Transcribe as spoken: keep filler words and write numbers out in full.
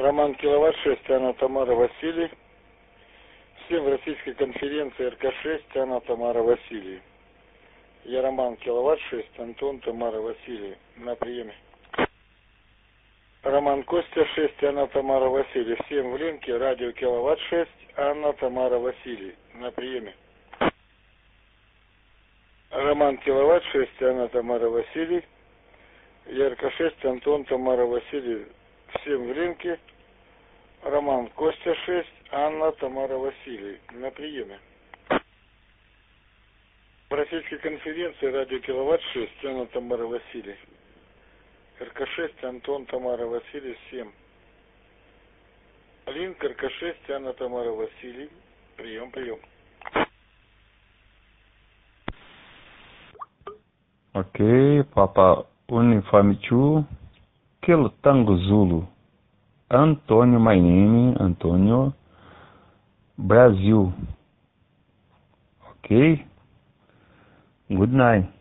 Роман Киловатт шесть, Анна Тамара Василий. Всем в российской конференции эр ка шесть, Анна Тамара Василий. Я Роман Киловатт шесть, Антон Тамара Василий. На приеме. Роман Костя шесть, Анна Тамара Василий. Всем в линке. Радио Киловатт шесть, Анна Тамара Василий. На приеме. Роман Киловатт шесть, Анна Тамара Василий. Я эр ка шесть, Антон Тамара Василий. Всем в линке. Роман Костя шесть, Анна Тамара Василий. На приеме. В российской конференции радио Киловатт шесть, Анна Тамара Василий. эр ка шесть, Антон Тамара Василий. Всем. Линк эр ка шесть, Анна Тамара Василий. Прием, прием. Ok, Papa Uniforme dois, Kilo Tango Zulu, Antônio Mainini, Antônio, Brasil. Ok? Good night.